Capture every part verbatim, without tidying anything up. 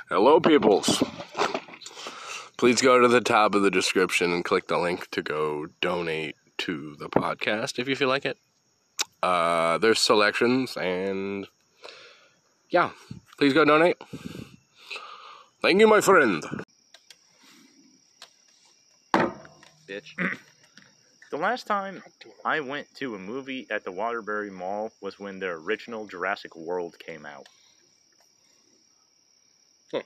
Hello, peoples. Please go to the top of the description and click the link to go donate to the podcast if you feel like it. Uh, there's selections, and yeah, please go donate. Thank you, my friend. Bitch. The last time I went to a movie at the Waterbury Mall was when the original Jurassic World came out. Hmm.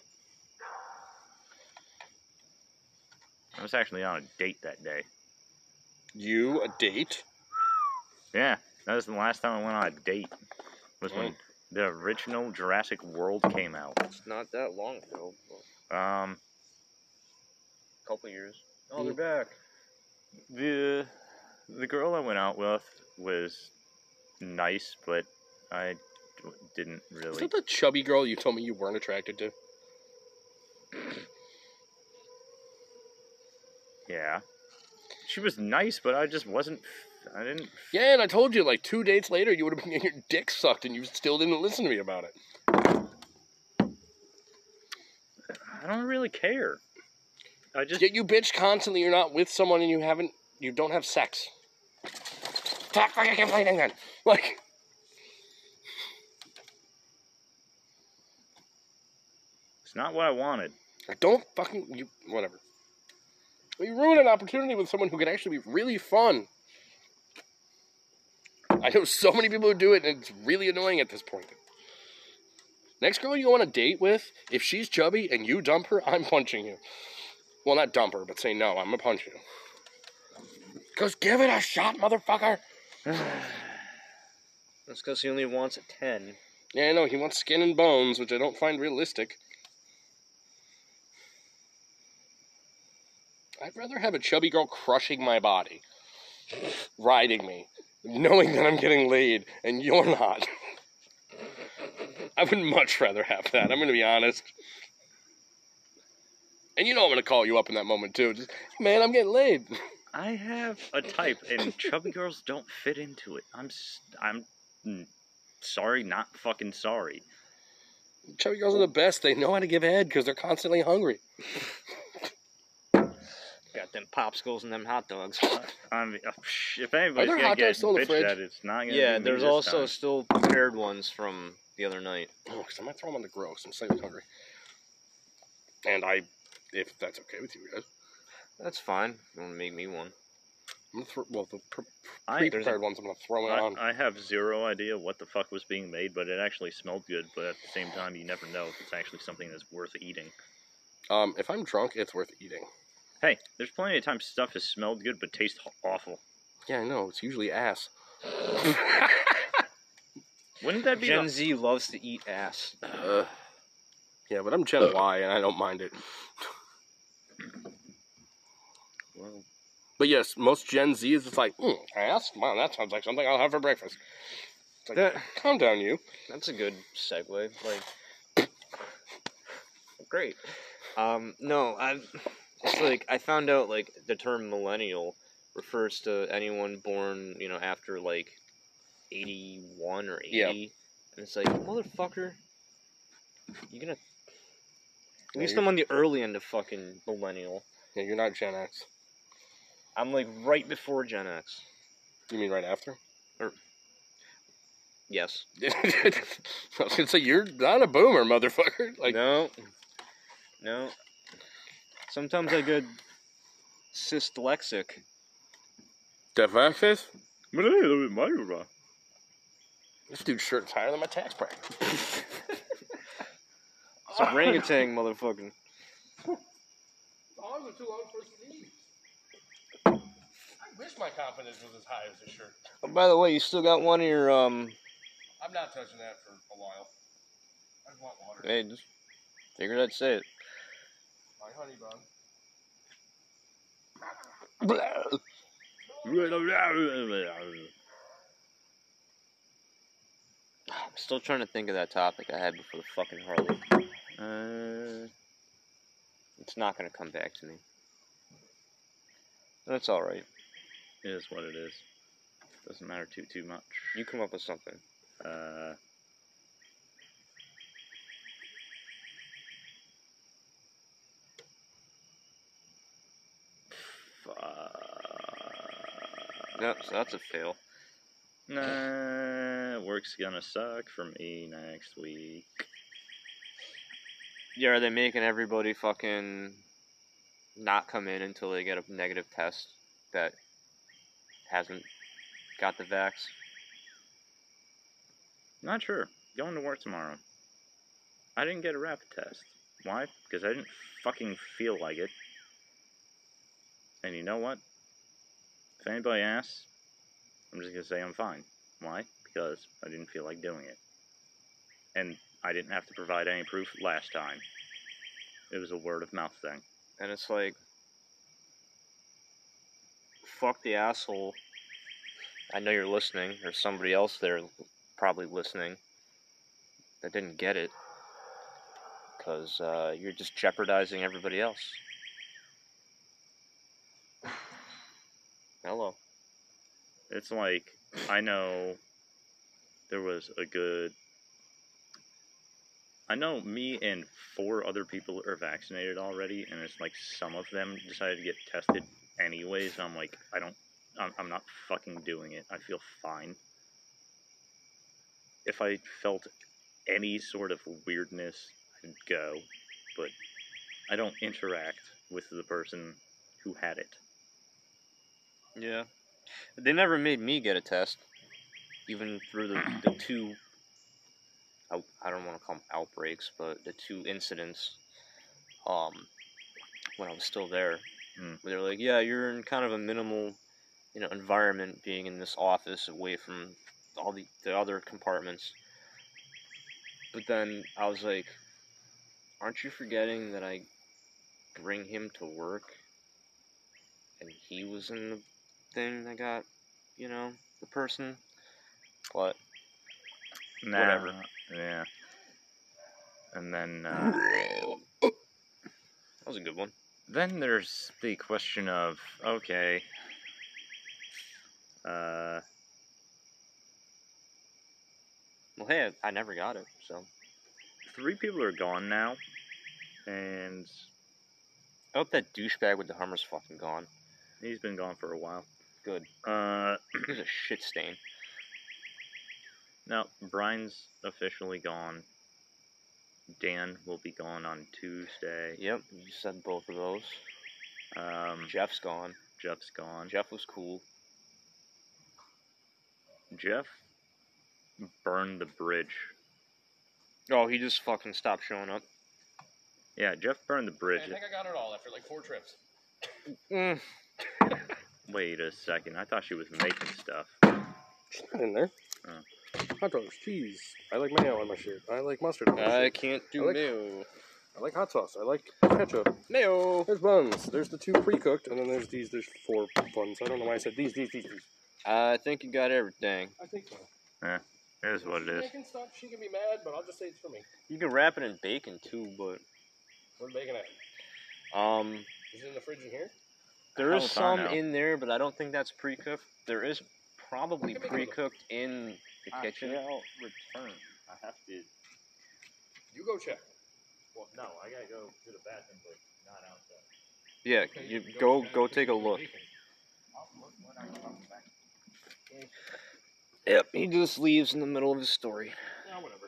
I was actually on a date that day. You, a date? Yeah, that was the last time I went on a date. Was Mm. when the original Jurassic World came out. It's not that long ago. Um, A couple years. Oh, Mm. they're back. the the girl I went out with was nice, but I didn't Is really. that the chubby girl you told me you weren't attracted to? Yeah, she was nice, but I just wasn't. I didn't. Yeah, and I told you, like, two dates later, you would have been getting your dick sucked, and you still didn't listen to me about it. I don't really care. I just. Yet you bitch constantly you're not with someone and you haven't, you don't have sex. Talk fucking complaining then. Like, It's not what I wanted. I don't fucking, you, whatever. You ruin an opportunity with someone who could actually be really fun. I know so many people who do it, and it's really annoying at this point. Next girl you go on a date with, if she's chubby and you dump her, I'm punching you. Well, not dump her, but say no, I'm gonna punch you. Because give it a shot, motherfucker. That's because he only wants a ten. Yeah, I know, he wants skin and bones, which I don't find realistic. I'd rather have a chubby girl crushing my body, riding me, knowing that I'm getting laid, and you're not. I would much rather have that, I'm going to be honest. And you know I'm going to call you up in that moment, too. Just, man, I'm getting laid. I have a type, and chubby girls don't fit into it. I'm. s- I'm. mm, Sorry, not fucking sorry. Chubby girls are the best. They know how to give head because they're constantly hungry. Got them popsicles and them hot dogs. I mean, uh, psh, if anybody's there gonna hot get dogs still in the bitched fridge? at, it's not gonna Yeah, be me there's this also time. still prepared ones from the other night. Oh, because I might throw them on the gross. I'm slightly hungry. And I, if that's okay with you guys, That's fine. You want to make me one? I'm going to throw, well, the pre- I, pre-prepared ones I'm going to throw it on. I, I have zero idea what the fuck was being made, but it actually smelled good. But at the same time, you never know if it's actually something that's worth eating. Um, if I'm drunk, it's worth eating. Hey, there's plenty of times stuff has smelled good but tastes awful. Yeah, I know. It's usually ass. Wouldn't that be Gen the- Z loves to eat ass. Uh, yeah, but I'm Gen Y, and I don't mind it. Well, But yes, most Gen Z is just like, mm, ass? Wow, that sounds like something I'll have for breakfast. It's like, That, calm down, you. that's a good segue. Like, great. Um, no, I. It's like I found out like the term millennial refers to anyone born, you know, after like eighty-one or eighty, Yeah. and it's like motherfucker, you gonna. At Yeah, least you're- I'm on the early end of fucking millennial. Yeah, you're not Gen X. I'm like right before Gen X. You mean right after? Yes. I was going to say, you're not a boomer, motherfucker. Like, no. No. Sometimes I get dyslexic. Def access? but hey, look at my This dude's shirt's higher than my tax bracket. It's orangutan, motherfucking. Arms are too long for sleeves. I wish my confidence was as high as this shirt. Oh, by the way, you still got one of your um. I'm not touching that for a while. I just want water. Hey, just figured I'd say it. My honey bun. I'm still trying to think of that topic I had before the fucking Harley. Uh, it's not gonna come back to me. That's all right. It is what it is. Doesn't matter too too much. You come up with something. Uh, Yep, so that's a fail. Nah, work's gonna suck for me next week. Yeah, are they making everybody fucking not come in until they get a negative test that hasn't got the vax? Not sure. Going to work tomorrow. I didn't get a rapid test. Why? Because I didn't fucking feel like it. And you know what? If anybody asks, I'm just gonna say I'm fine. Why? Because I didn't feel like doing it. And I didn't have to provide any proof last time. It was a word of mouth thing. And it's like, fuck the asshole. I know you're listening. There's somebody else there probably listening that didn't get it. Because uh, you're just jeopardizing everybody else. Hello. It's like, I know there was a good... I know me and four other people are vaccinated already, and it's like some of them decided to get tested anyways, and I'm like, I don't... I'm, I'm not fucking doing it. I feel fine. If I felt any sort of weirdness, I'd go, but I don't interact with the person who had it. Yeah. They never made me get a test. Even through the, the two, I, I don't want to call them outbreaks, but the two incidents um, when I was still there. Mm. They were like, yeah, you're in kind of a minimal, you know, environment being in this office away from all the, the other compartments. But then I was like, aren't you forgetting that I bring him to work? And he was in the thing that got, you know, the person. What? Nah, Whatever. Yeah. And then, uh, That was a good one. then there's the question of, okay, uh, Well, hey, I, I never got it, so. three people are gone now, and I hope that douchebag with the Hummer's fucking gone. he's been gone for a while. Good. Uh, He's a shit stain. now, Brian's officially gone. Dan will be gone on Tuesday. Yep, you said both of those. Um, Jeff's gone. Jeff's gone. Jeff was cool. Jeff burned the bridge. Oh, he just fucking stopped showing up. Yeah, Jeff burned the bridge. I think I got it all after like four trips. Mm. Wait a second. I thought she was making stuff. She's not in there. Oh. Hot dogs, cheese. I like mayo on my shit. I like mustard on my I shit. can't do I like- mayo. I like hot sauce. I like ketchup. Mayo! There's buns. There's the two pre-cooked, and then there's these. There's four buns. I don't know why I said these, these, these, these. I think you got everything. I think so. It is what it She's is. making stuff. She can be mad, but I'll just say it's for me. You can wrap it in bacon too, but Where's bacon at? um, Is it in the fridge in here? there How is would I some know? in there, but I don't think that's pre-cooked. There is probably I can make a little- pre-cooked in the kitchen. I'll return. I have to. You go check. Well, no, I gotta go to the bathroom, but not outside. Yeah, you go go take a look. I'll look when I come back. Yep, he just leaves in the middle of his story. Yeah, whatever.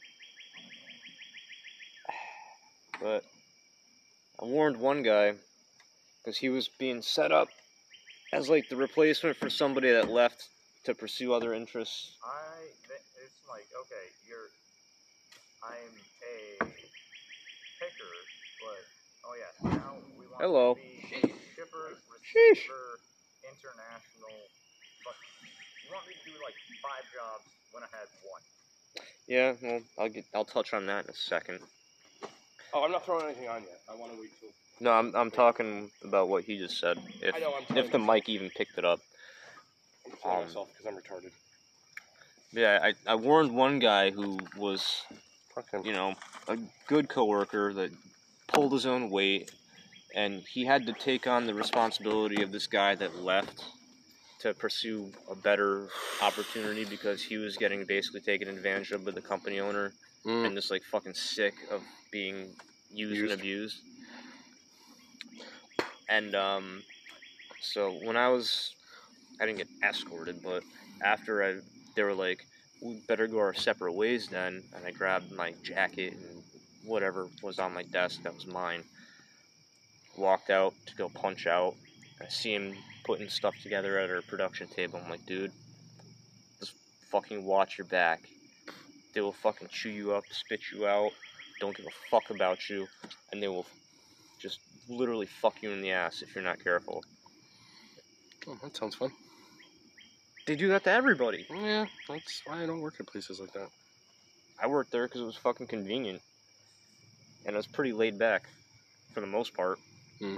But I warned one guy because he was being set up as like the replacement for somebody that left to pursue other interests. I. It's like, okay, you're. I'm a picker, but oh yeah, now we want Hello. to be shipper, receiver, international. But you want me to do like five jobs when I had one? Yeah, well, I'll get I'll touch on that in a second. Oh, I'm not throwing anything on yet. I want to wait till. No, I'm I'm talking about what he just said. If I know, I'm if the telling mic even picked it up. I'm throwing um, myself because I'm retarded. Yeah, I I warned one guy who was, Fuck him. you know, a good coworker that pulled his own weight, and he had to take on the responsibility of this guy that left to pursue a better opportunity because he was getting basically taken advantage of by the company owner Mm. and just like fucking sick of being used, Used. and abused. And um, so when I was I didn't get escorted, but after I, they were like, we better go our separate ways then, and I grabbed my jacket and whatever was on my desk that was mine, walked out to go punch out. I see him putting stuff together at our production table. I'm like, dude, just fucking watch your back. They will fucking chew you up, spit you out, don't give a fuck about you, and they will just literally fuck you in the ass if you're not careful. Oh, that sounds fun. They do that to everybody. Yeah, that's why I don't work at places like that. I worked there because it was fucking convenient. And it was pretty laid back, for the most part. Hmm.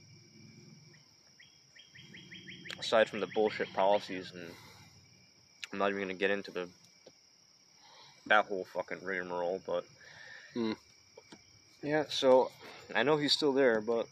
Aside from the bullshit policies, and I'm not even going to get into the that whole fucking rigmarole, but... Hmm. Yeah, so, I know he's still there, but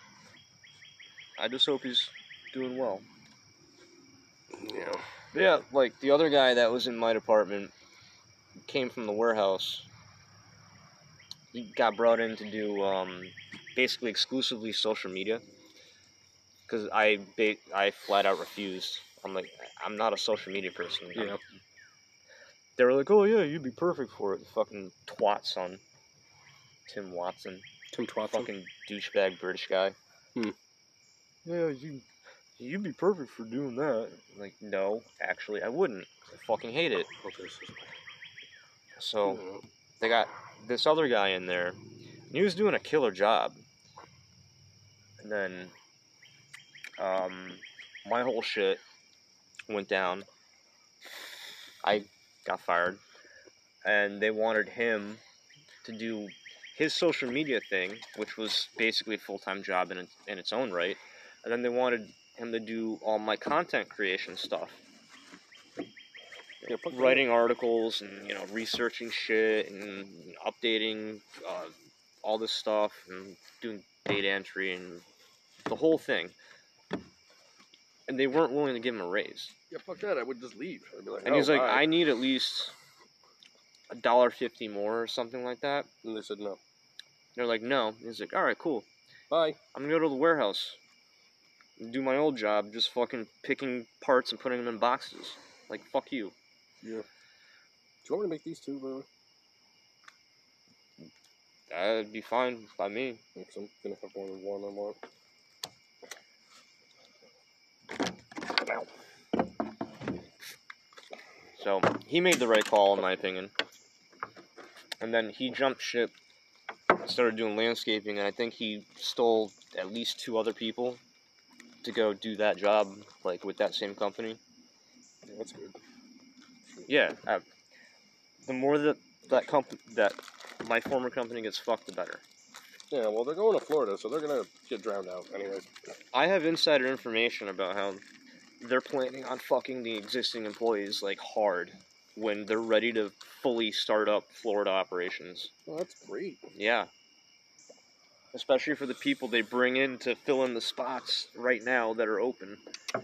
I just hope he's doing well. Yeah. Yeah, like, the other guy that was in my department came from the warehouse. He got brought in to do, um, basically exclusively social media. Because I, ba- I flat out refused. I'm like, I'm not a social media person. Yeah. They were like, oh yeah, you'd be perfect for it. The fucking twat son. Tim Watson. Tim Twatson. Fucking douchebag British guy. Hmm. Yeah, you, you'd be perfect for doing that. I'm like, no, actually, I wouldn't. I fucking hate it. So, they got this other guy in there, and he was doing a killer job. And then, um, my whole shit went down. I got fired. And they wanted him to do his social media thing, which was basically a full-time job in, in its own right. And then they wanted him to do all my content creation stuff. Yeah, Writing articles and, you know, researching shit and updating uh, all this stuff and doing data entry and the whole thing. And they weren't willing to give him a raise. Yeah, fuck that. I would just leave. I'd be like, And oh, he's like, bye. I need at least a dollar fifty more or something like that. And they said no. They're like, no. He's like, all right, cool. Bye. I'm gonna go to the warehouse and do my old job, just fucking picking parts and putting them in boxes. Like, fuck you. Yeah. Do you want me to make these two, bro? That'd be fine by me. Because I'm gonna have more than one I want. So, he made the right call, in my opinion. And then he jumped ship, started doing landscaping, and I think he stole at least two other people to go do that job, like, with that same company. Yeah, that's good. Yeah, uh, the more that that comp- that my former company gets fucked, the better. Yeah, well, they're going to Florida, so they're gonna get drowned out anyways. I have insider information about how they're planning on fucking the existing employees, like, hard when they're ready to fully start up Florida operations. Well, that's great. Yeah. Especially for the people they bring in to fill in the spots right now that are open.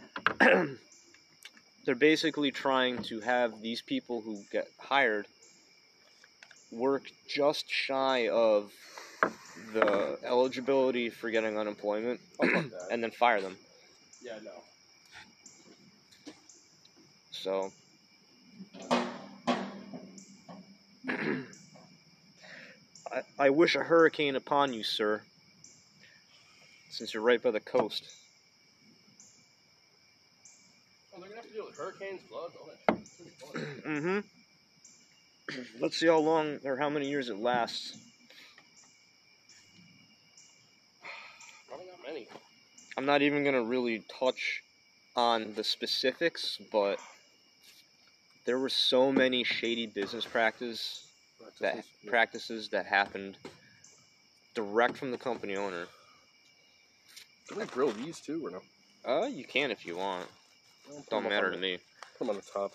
They're basically trying to have these people who get hired work just shy of the eligibility for getting unemployment and then fire them. Yeah, no. So, I, I wish a hurricane upon you, sir, since you're right by the coast. Oh, they're gonna have to deal with hurricanes, floods, all that shit. It's gonna be fun. Mm-hmm. Let's see how long or how many years it lasts. Probably not many. I'm not even gonna really touch on the specifics, but there were so many shady business practices that Practices, yeah. practices that happened direct from the company owner. Can we grill these too, or no? Uh, you can if you want. Well, put Don't them up matter on to the- me. Put them on the top.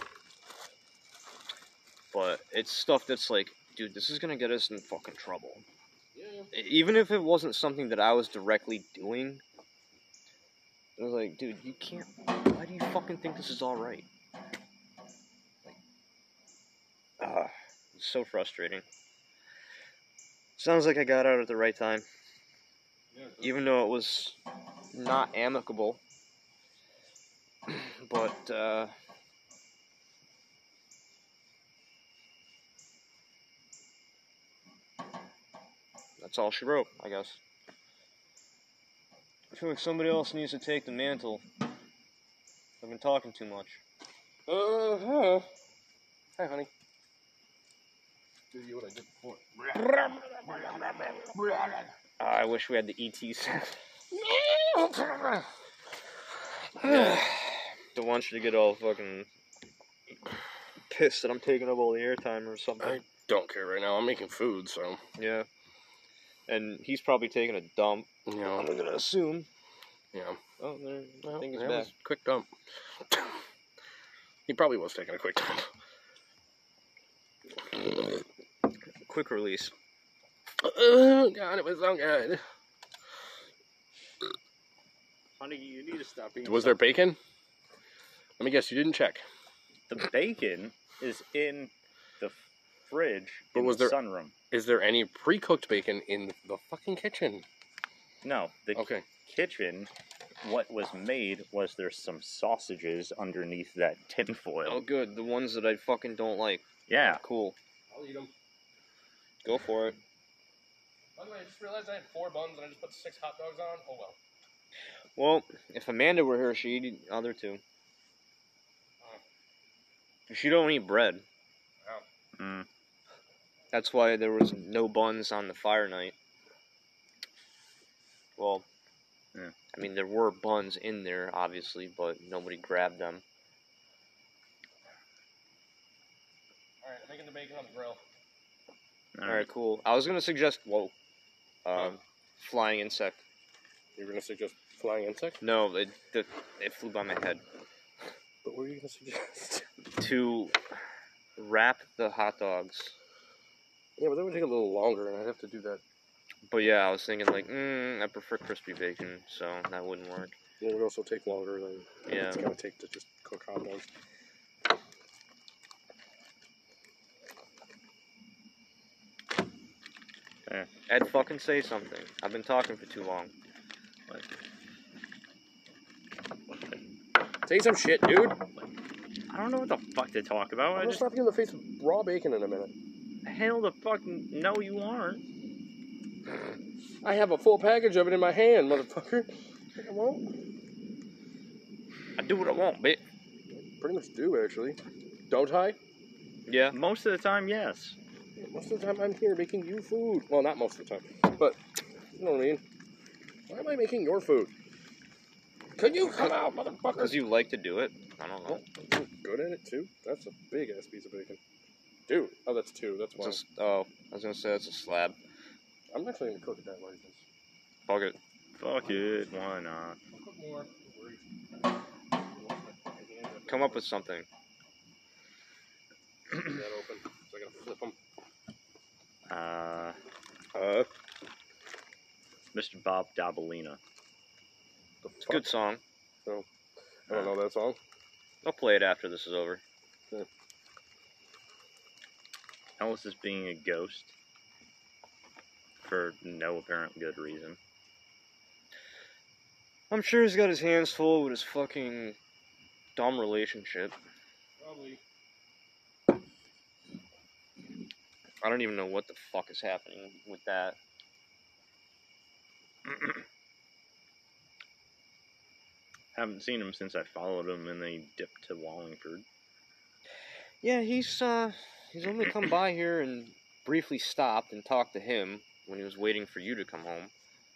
But it's stuff that's like, dude, this is gonna get us in fucking trouble. Yeah. Even if it wasn't something that I was directly doing, I was like, dude, you can't. Why do you fucking think this is all right? Like, ah, it's so frustrating. Sounds like I got out at the right time, Yeah. even though it was not amicable. But, uh... that's all she wrote, I guess. I feel like somebody else needs to take the mantle. I've been talking too much. Uh-huh. Hi, honey. Do you what I did before. I wish we had the E T sound. Yeah. Don't want you to get all fucking pissed that I'm taking up all the airtime or something. I don't care right now. I'm making food, so. Yeah. And he's probably taking a dump. You know. I'm gonna assume. Yeah. Oh, there. Well, I think it's that back. was a quick dump. He probably was taking a quick dump. Quick release. Oh, God, it was so good. Honey, you need to stop eating. Was there bacon? Let me guess, you didn't check. The bacon is in the fridge But in was the there- sunroom. Is there any pre-cooked bacon in the fucking kitchen? No, the Okay. kitchen, what was made was there's some sausages underneath that tinfoil. Oh, good. The ones that I fucking don't like. Yeah. Cool. I'll eat them. Go for it. By the way, I just realized I had four buns and I just put six hot dogs on. Oh, well. Well, if Amanda were here, she'd eat the other two. She don't eat bread. Mm. That's why there was no buns on the fire night. Well, Yeah. I mean, there were buns in there, obviously, but nobody grabbed them. Alright, I'm making the bacon on the grill. Alright, cool. I was gonna suggest, whoa, um, flying insect. You were going to suggest flying insect? No, it, it, it flew by my head. But what were you going to suggest? To wrap the hot dogs. Yeah, but that would take a little longer, and I'd have to do that. But yeah, I was thinking like, mm, I prefer crispy bacon, so that wouldn't work. It would also take longer than Yeah. it's going to take to just cook hot dogs. Ed, fucking say something. I've been talking for too long. Say some shit, dude. I don't know what the fuck to talk about. I'm I going to just slap you in the face with raw bacon in a minute. hell the fucking no, you aren't. I have a full package of it in my hand, motherfucker. I won't. I do what I want, bitch. Pretty much do, actually. Don't I? Yeah. Most of the time, yes. Most of the time I'm here making you food. Well, not most of the time, but you know what I mean. Why am I making your food? Can you come out, motherfucker? Because you like to do it. I don't know. I'm good at it too. That's a big ass piece of bacon. Dude, oh, that's two. That's one. It's a, oh, I was gonna say it's a slab. I'm actually gonna cook it that way. Fuck it. Fuck it, why not? I'll cook more. Don't worry. Come up with something. Leave that open. So I gotta flip them. Uh, Uh, Mister Bob Dabalina. the It's a good song. I don't know that song. I'll play it after this is over. Ellis is being a ghost for no apparent good reason. I'm sure he's got his hands full with his fucking dumb relationship. Probably. I don't even know what the fuck is happening with that. Haven't seen him since I followed him and they dipped to Wallingford. Yeah, he's uh he's only come by here and briefly stopped and talked to him when he was waiting for you to come home.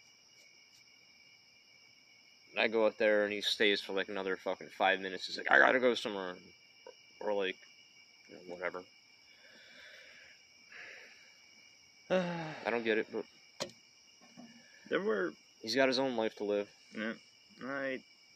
And I go out there and he stays for like another fucking five minutes. He's like, I gotta go somewhere, or like, you know, whatever. I don't get it, but There were, he's got his own life to live. yeah, I.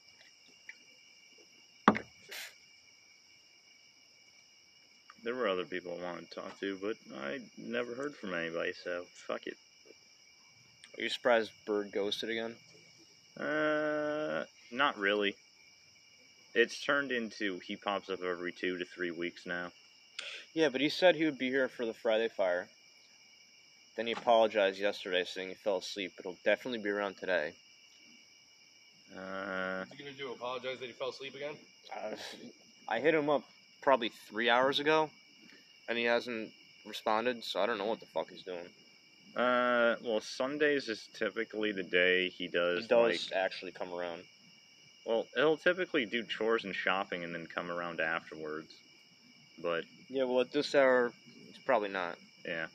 There were other people I wanted to talk to, but I never heard from anybody, so fuck it. Are you surprised Bird ghosted again? Uh, not really. It's turned into he pops up every two to three weeks now. Yeah, but he said he would be here for the Friday fire. Then he apologized yesterday saying he fell asleep, but he'll definitely be around today. Uh, What's he gonna do? Apologize that he fell asleep again? Uh, I hit him up probably three hours ago, and he hasn't responded, so I don't know what the fuck he's doing. uh, well, Sundays is typically the day he does, He does like, actually come around. well, he'll typically do chores and shopping and then come around afterwards. But, Yeah, well, at this hour, it's probably not. yeah.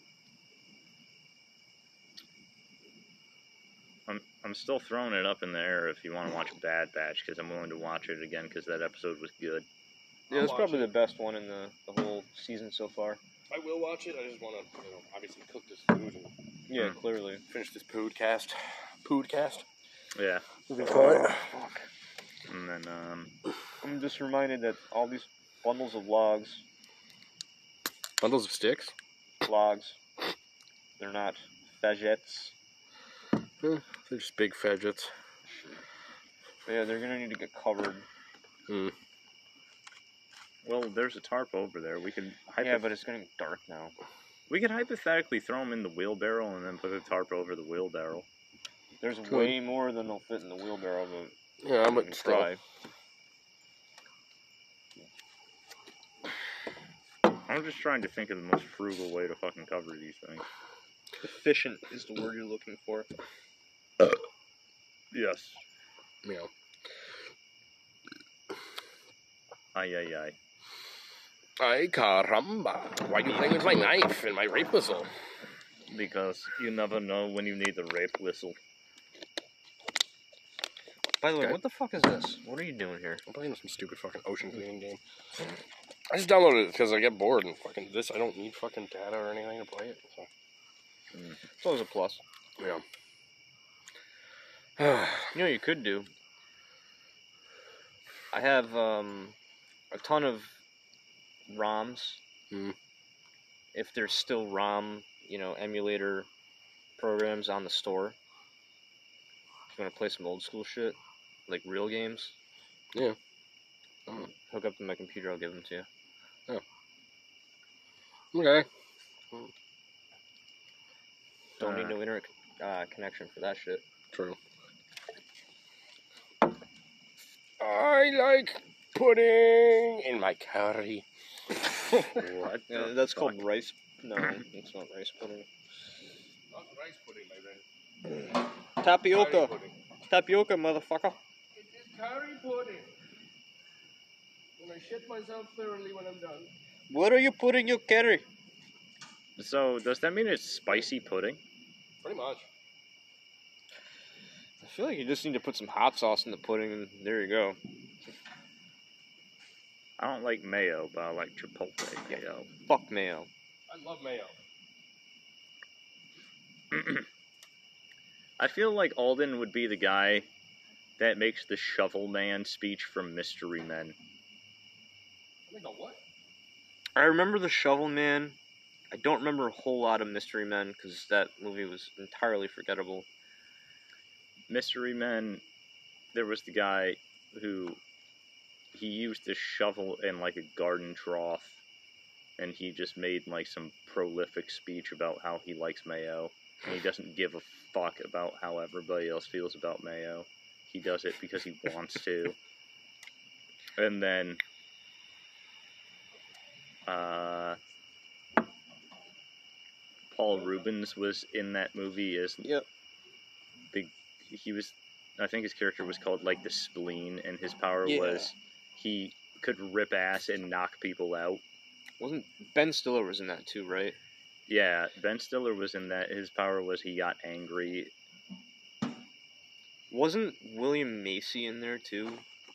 I'm, I'm still throwing it up in the air if you want to watch Bad Batch, because I'm willing to watch it again, because that episode was good. Yeah, it's I'll probably watch the best one in the, the whole season so far. I will watch it. I just want to, you know, obviously cook this food and Yeah, Hmm. clearly. finish this podcast. Podcast. Yeah. Fuck. And then, um, I'm just reminded that all these bundles of logs, Bundles of sticks. logs, they're not vegettes. They're just big fidgets. Yeah, they're gonna need to get covered. Hmm. well, there's a tarp over there. We could, hypo- Yeah, but it's getting dark now. we could hypothetically throw them in the wheelbarrow and then put a tarp over the wheelbarrow. There's Could. way more than will fit in the wheelbarrow, but Yeah, we but can still. try. I'm just trying to think of the most frugal way to fucking cover these things. Efficient is the word you're looking for. Yes. You know. Ay, ay, ay. Ay caramba! Why are you playing with my knife and my rape whistle? Because you never know when you need the rape whistle. By the way, Okay. what the fuck is this? What are you doing here? I'm playing some stupid fucking ocean cleaning game. I just downloaded it because I get bored and fucking this. I don't need fucking data or anything to play it. So. It's always a plus. Yeah. You know what you could do? I have um, a ton of ROMs. Hmm. If there's still ROM, you know, emulator programs on the store. If you want to play some old school shit, like real games. Yeah. Oh. Hook up to my computer, I'll give them to you. Okay. Don't Uh, need no internet uh, connection for that shit. True. I like pudding in my curry. What? Yeah, the that's fuck? called rice. No, it's not rice pudding. Not rice pudding, my friend. Tapioca. Curry pudding. Tapioca, motherfucker. It is curry pudding. When I shit myself thoroughly when I'm done. Where are you putting your curry? So, does that mean it's spicy pudding? Pretty much. I feel like you just need to put some hot sauce in the pudding, and there you go. I don't like mayo, but I like chipotle mayo. Fuck mayo. I love mayo. I feel like Alden would be the guy that makes the Shovel Man speech from Mystery Men. I think a what? I remember the Shovel Man. I don't remember a whole lot of Mystery Men because that movie was entirely forgettable. Mystery Men, there was the guy who he used a shovel in like a garden trough, and he just made like some prolific speech about how he likes mayo, and he doesn't give a fuck about how everybody else feels about mayo. He does it because he wants to. And then, uh, Paul Rubens was in that movie as Yep. the he was I think his character was called like the Spleen, and his power Yeah. was he could rip ass and knock people out. Wasn't Ben Stiller was in that too, right? Yeah, Ben Stiller was in that. His power was he got angry. Wasn't William Macy in there too?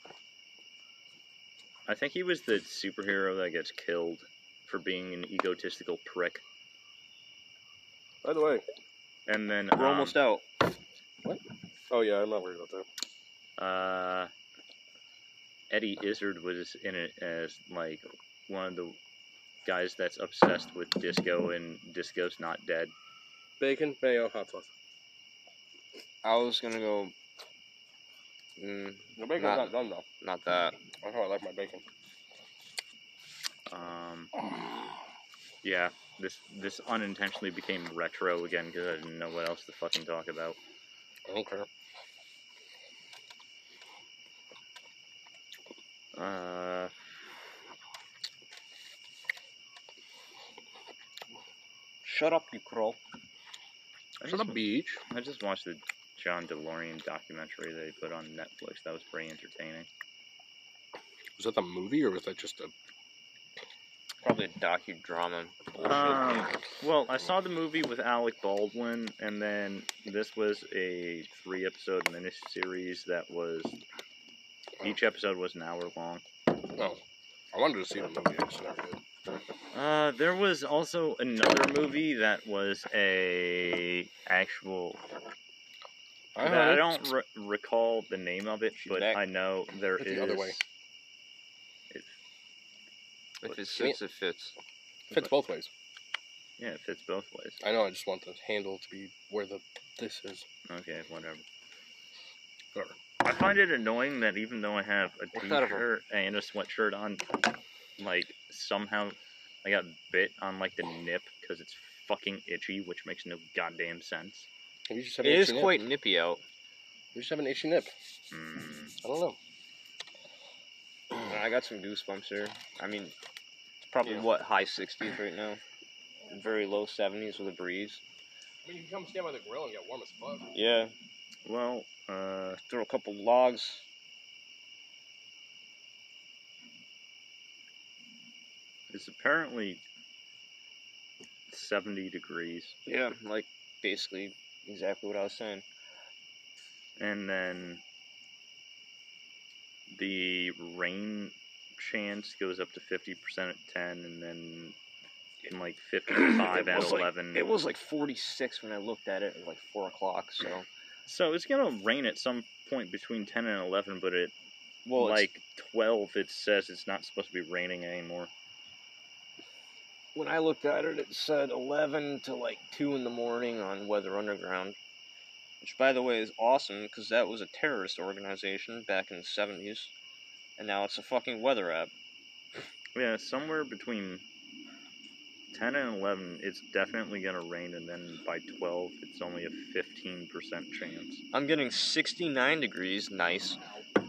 I think he was the superhero that gets killed for being an egotistical prick. By the way. And then We're um, almost out. Oh yeah, I'm not worried about that. uh, Eddie Izzard was in it as like one of the guys that's obsessed with disco, and disco's not dead. Bacon, mayo, hot sauce. I was gonna go. Mm, The bacon's Not- not, done though. not that. That's how I like my bacon. Um, yeah, this this unintentionally became retro again because I didn't know what else to fucking talk about. I don't care. Uh, Shut up, you crow. I To just, the beach. I just watched the John DeLorean documentary they put on Netflix. That was pretty entertaining. Was that the movie or was that just a? Probably a docudrama. Bullshit. Um, well, I saw the movie with Alec Baldwin, and then this was a three-episode miniseries that was... Each episode was an hour long. Oh, I wanted to see the movie. I just never did. Uh, there was also another movie that was a actual... I, I don't re- recall the name of it, She's but back. I know there Hit is... the other way. It, If it fits, it fits. Fits both ways. yeah, it fits both ways. I know. I just want the handle to be where the this is. Okay, whatever. Whatever. I find it annoying that even though I have a What's that about? t-shirt and a sweatshirt on, like, somehow I got bit on, like, the nip because it's fucking itchy, which makes no goddamn sense. You just have It an is itchy quite nip. nippy out. You just have an itchy nip. Mm. I don't know. I got some goosebumps here. I mean, it's probably, Yeah. what, high sixties right now? Very low seventies with a breeze. I mean, you can come stand by the grill and get warm as fuck. Yeah. Well, uh, Throw a couple logs. it's apparently seventy degrees. Yeah, like, basically exactly what I was saying. And then the rain chance goes up to fifty percent at ten, and then in like fifty-five It at was like- eleven. It was like forty-six when I looked at it at like four o'clock, so... So it's gonna rain at some point between ten and eleven, but at Well, it's- like twelve, it says it's not supposed to be raining anymore. when I looked at it, it said eleven to like two in the morning on Weather Underground. Which, by the way, is awesome, because that was a terrorist organization back in the seventies. And now it's a fucking weather app. Yeah, somewhere between ten and eleven, it's definitely gonna rain, and then by twelve, it's only a fifteen percent chance. I'm getting sixty-nine degrees, nice.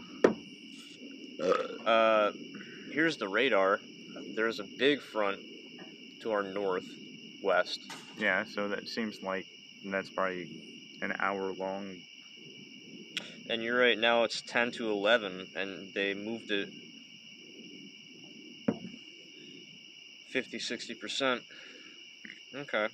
Uh, here's the radar. There's a big front to our northwest. Yeah, so that seems like that's probably an hour long. And you're right, now it's ten to eleven, and they moved it fifty, sixty percent. Okay.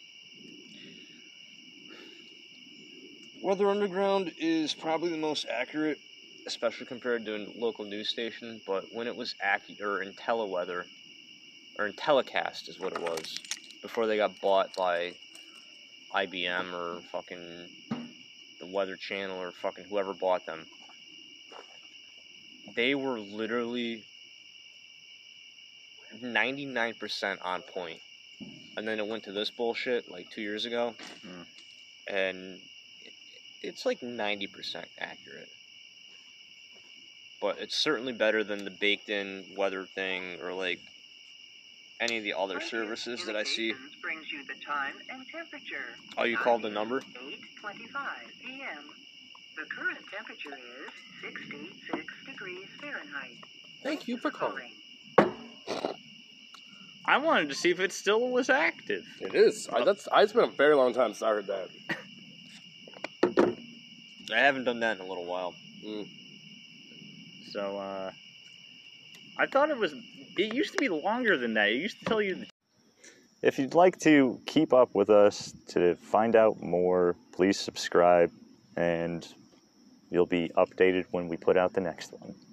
Weather Underground is probably the most accurate, especially compared to a local news station, but when it was accurate, or in teleweather, or in telecast is what it was, before they got bought by I B M or fucking the Weather Channel or fucking whoever bought them. They were literally ninety-nine percent on point. And then it went to this bullshit like two years ago. Mm. And it's like ninety percent accurate. But it's certainly better than the baked in weather thing or like any of the other services that I see. Brings you the time and temperature. Oh, you called the number? eight twenty-five p m The current temperature is sixty-six degrees Fahrenheit. Thank you for calling. I wanted to see if it still was active. It is. I, that's. It's been a very long time since I heard that. I haven't done that in a little while. Mm. So, uh, I thought it was, it used to be longer than that. It used to tell you. If you'd like to keep up with us to find out more, please subscribe, and you'll be updated when we put out the next one.